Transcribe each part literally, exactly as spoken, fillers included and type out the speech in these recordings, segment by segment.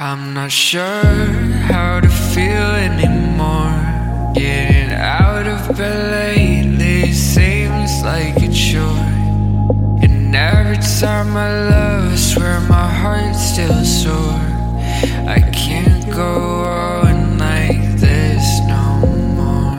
I'm not sure how to feel anymore. Getting out of bed lately seems like a chore. And every time I love, I swear my heart's still sore. I can't go on like this no more.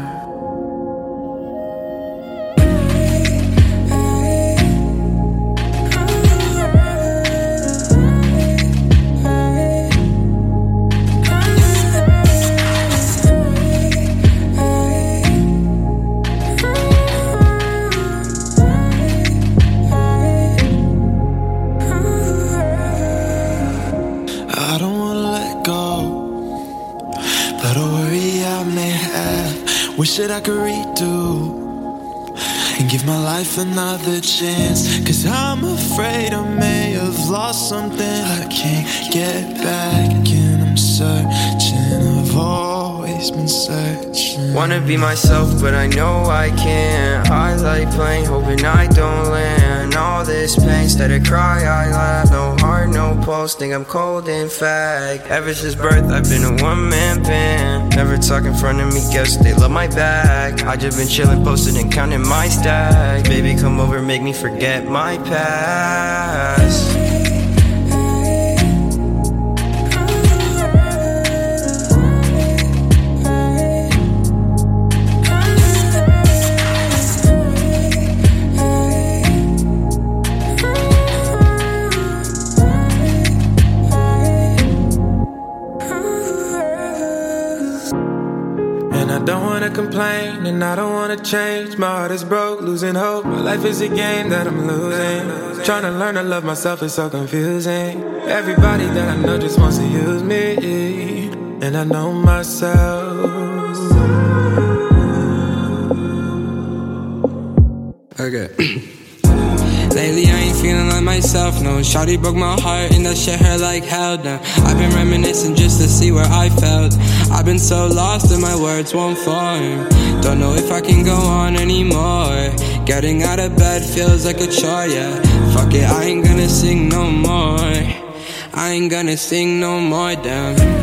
I don't wanna let go, but a worry I may have. Wish that I could redo and give my life another chance. Cause I'm afraid I may have lost something I can't get back. And I'm searching, I've always been searching. Wanna be myself, but I know I can't. I like playing, hoping I don't land. All this pain, instead of cry, I laugh. No heart, no pulse, think I'm cold and fag. Ever since birth, I've been a one-man band. Never talk in front of me, guess they love my back. I just been chillin', posted and counting my stack. Baby, come over, make me forget my past. And I don't wanna complain, and I don't wanna change. My heart is broke, losing hope. My life is a game that I'm losing. Trying to learn to love myself is so confusing. Everybody that I know just wants to use me, and I know myself. Okay. Lately I ain't feeling like myself, no. Shawty broke my heart and that shit hurt like hell now. I've been reminiscing just to see where I felt. I've been so lost and my words won't form. Don't know if I can go on anymore. Getting out of bed feels like a chore, yeah. Fuck it, I ain't gonna sing no more. I ain't gonna sing no more, damn.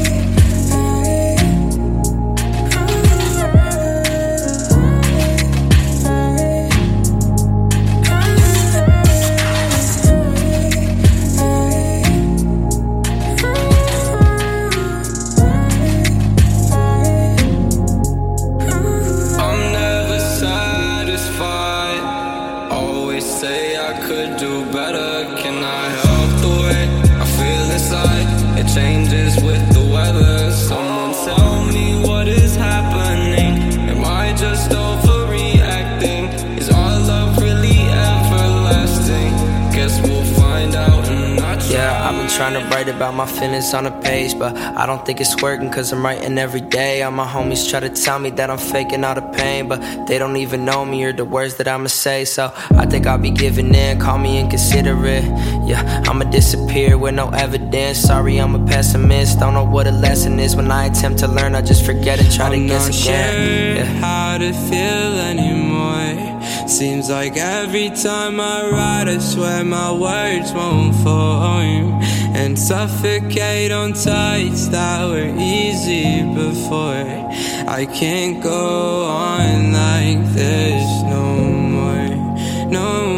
Say I could do better. Can I help the way I feel inside? It changes with the weather. Someone tell me what is happening. Am I just overreacting? Is our love really everlasting? Guess we'll find out and not try. Yeah, I've been trying to write about my feelings on a page, but I don't think it's working cause I'm writing every day. All my homies try to tell me that I'm faking all the pain, but they don't even know me or the words that I'ma say. So I think I'll be giving in, call me inconsiderate. Yeah, I'ma disappear with no evidence. Sorry, I'm a pessimist, don't know what a lesson is. When I attempt to learn, I just forget it, try to I'm guess not again. sure Yeah. how to feel anymore. Seems like every time I write, I swear my words won't form and suffocate on tights that were easy before. I can't go on like this no more, no more.